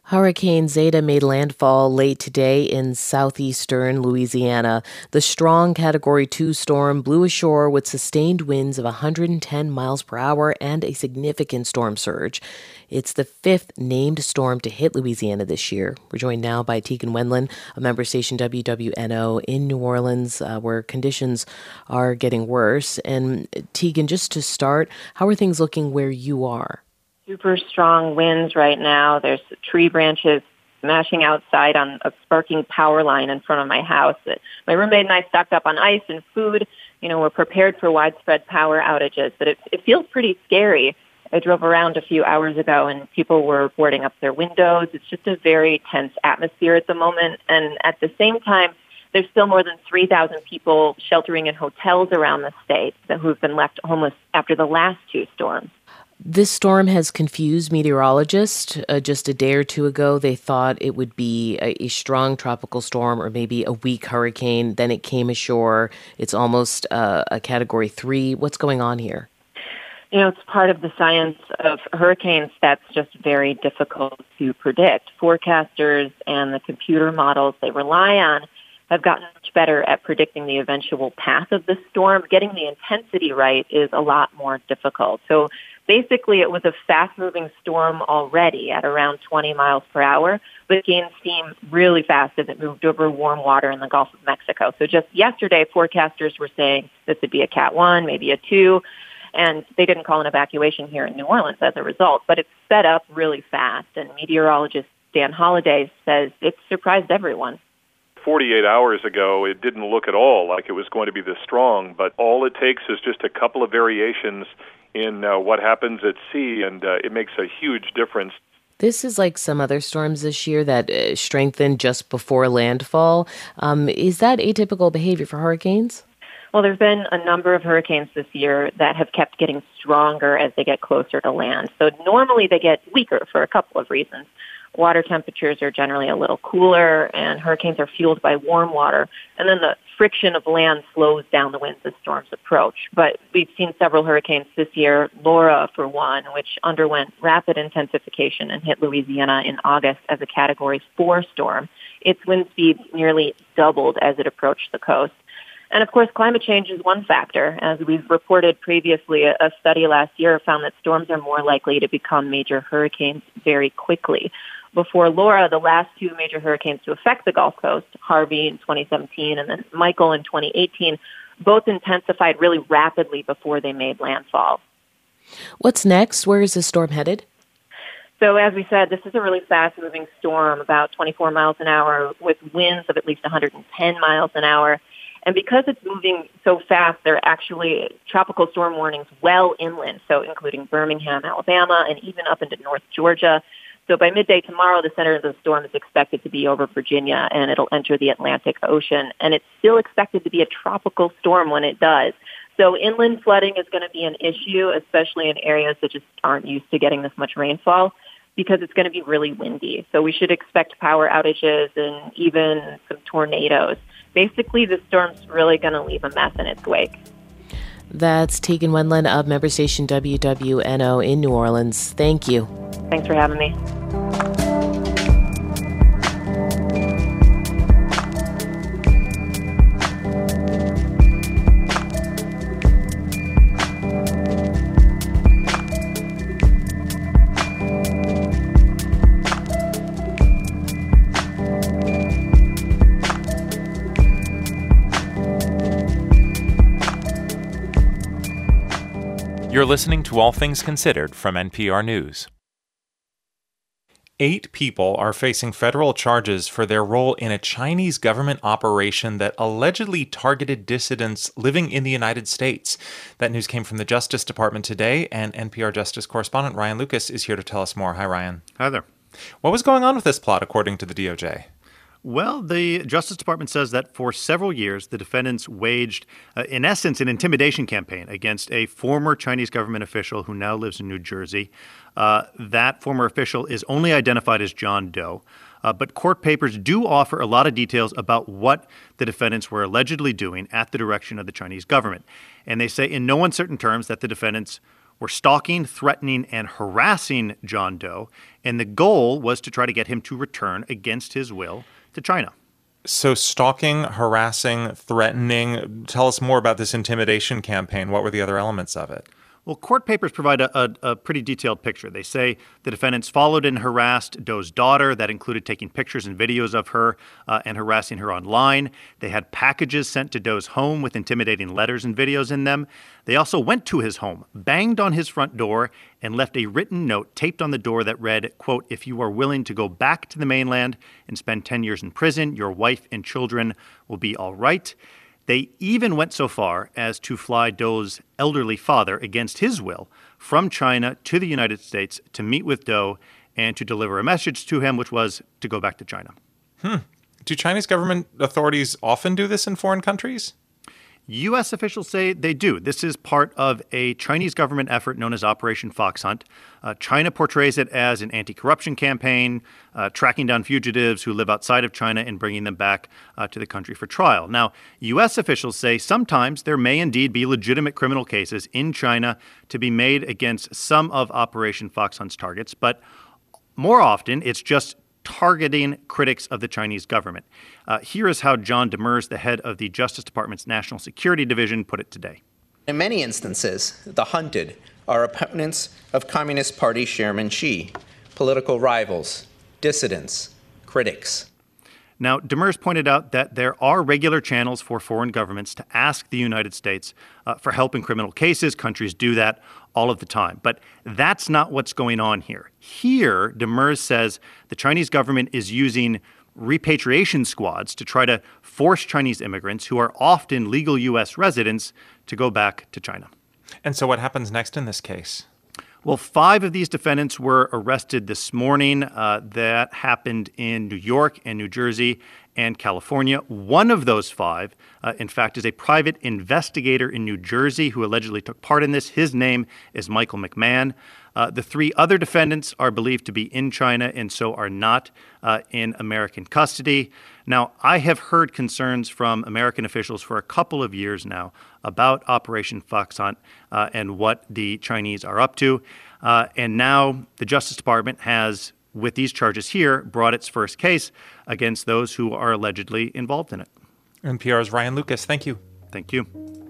Hurricane Zeta made landfall late today in southeastern Louisiana. The strong Category 2 storm blew ashore with sustained winds of 110 miles per hour and a significant storm surge. It's the fifth named storm to hit Louisiana this year. We're joined now by Tegan Wendland, a member station WWNO in New Orleans, where conditions are getting worse. And Tegan, just to start, how are things looking where you are? Super strong winds right now. There's tree branches smashing outside on a sparking power line in front of my house. My roommate and I stocked up on ice and food. We're prepared for widespread power outages, but it feels pretty scary. I drove around a few hours ago and people were boarding up their windows. It's just a very tense atmosphere at the moment. And at the same time, there's still more than 3,000 people sheltering in hotels around the state who've been left homeless after the last two storms. This storm has confused meteorologists. Just a day or two ago, they thought it would be a strong tropical storm or maybe a weak hurricane. Then it came ashore. It's almost a Category 3. What's going on here? It's part of the science of hurricanes that's just very difficult to predict. Forecasters and the computer models they rely on have gotten much better at predicting the eventual path of the storm. Getting the intensity right is a lot more difficult. So basically, it was a fast-moving storm already at around 20 miles per hour, but gained steam really fast as it moved over warm water in the Gulf of Mexico. So just yesterday, forecasters were saying this would be a Cat 1, maybe a 2, and they didn't call an evacuation here in New Orleans as a result. But it's sped up really fast, and meteorologist Dan Holliday says it surprised everyone. 48 hours ago, it didn't look at all like it was going to be this strong, but all it takes is just a couple of variations in what happens at sea, and it makes a huge difference. This is like some other storms this year that strengthened just before landfall. Is that atypical behavior for hurricanes? Well, there's been a number of hurricanes this year that have kept getting stronger as they get closer to land. So normally they get weaker for a couple of reasons. Water temperatures are generally a little cooler, and hurricanes are fueled by warm water. And then the friction of land slows down the winds as storms approach. But we've seen several hurricanes this year, Laura for one, which underwent rapid intensification and hit Louisiana in August as a Category 4 storm. Its wind speeds nearly doubled as it approached the coast. And of course, climate change is one factor. As we've reported previously, a study last year found that storms are more likely to become major hurricanes very quickly. Before Laura, the last two major hurricanes to affect the Gulf Coast, Harvey in 2017 and then Michael in 2018, both intensified really rapidly before they made landfall. What's next? Where is this storm headed? So as we said, this is a really fast-moving storm, about 24 miles an hour with winds of at least 110 miles an hour. And because it's moving so fast, there are actually tropical storm warnings well inland, so including Birmingham, Alabama, and even up into North Georgia. So by midday tomorrow, the center of the storm is expected to be over Virginia, and it'll enter the Atlantic Ocean. And it's still expected to be a tropical storm when it does. So inland flooding is going to be an issue, especially in areas that just aren't used to getting this much rainfall, because it's going to be really windy. So we should expect power outages and even some tornadoes. Basically, the storm's really going to leave a mess in its wake. That's Tegan Wendland of member station WWNO in New Orleans. Thank you. Thanks for having me. You're listening to All Things Considered from NPR News. 8 people are facing federal charges for their role in a Chinese government operation that allegedly targeted dissidents living in the United States. That news came from the Justice Department today, and NPR Justice correspondent Ryan Lucas is here to tell us more. Hi, Ryan. Hi there. What was going on with this plot, according to the DOJ? Well, the Justice Department says that for several years, the defendants waged, in essence, an intimidation campaign against a former Chinese government official who now lives in New Jersey. That former official is only identified as John Doe. But court papers do offer a lot of details about what the defendants were allegedly doing at the direction of the Chinese government. And they say in no uncertain terms that the defendants were stalking, threatening, and harassing John Doe, and the goal was to try to get him to return against his will to China. So stalking, harassing, threatening, tell us more about this intimidation campaign. What were the other elements of it? Well, court papers provide a pretty detailed picture. They say the defendants followed and harassed Doe's daughter. That included taking pictures and videos of her and harassing her online. They had packages sent to Doe's home with intimidating letters and videos in them. They also went to his home, banged on his front door, and left a written note taped on the door that read, quote, "If you are willing to go back to the mainland and spend 10 years in prison, your wife and children will be all right." They even went so far as to fly Doe's elderly father against his will from China to the United States to meet with Doe and to deliver a message to him, which was to go back to China. Do Chinese government authorities often do this in foreign countries? U.S. officials say they do. This is part of a Chinese government effort known as Operation Fox Hunt. China portrays it as an anti-corruption campaign, tracking down fugitives who live outside of China and bringing them back to the country for trial. Now, U.S. officials say sometimes there may indeed be legitimate criminal cases in China to be made against some of Operation Fox Hunt's targets, but more often it's just targeting critics of the Chinese government. Here is how John Demers, the head of the Justice Department's National Security Division, put it today. In many instances, the hunted are opponents of Communist Party Chairman Xi, political rivals, dissidents, critics. Now, Demers pointed out that there are regular channels for foreign governments to ask the United States for help in criminal cases. Countries do that all of the time. But that's not what's going on here. Here, Demers says the Chinese government is using repatriation squads to try to force Chinese immigrants who are often legal U.S. residents to go back to China. And so what happens next in this case? Well, 5 of these defendants were arrested this morning. That happened in New York and New Jersey and California. One of those 5, in fact, is a private investigator in New Jersey who allegedly took part in this. His name is Michael McMahon. The 3 other defendants are believed to be in China and so are not in American custody. Now, I have heard concerns from American officials for a couple of years now about Operation Fox Hunt and what the Chinese are up to. And now the Justice Department has, with these charges here, brought its first case against those who are allegedly involved in it. NPR's Ryan Lucas, thank you. Thank you.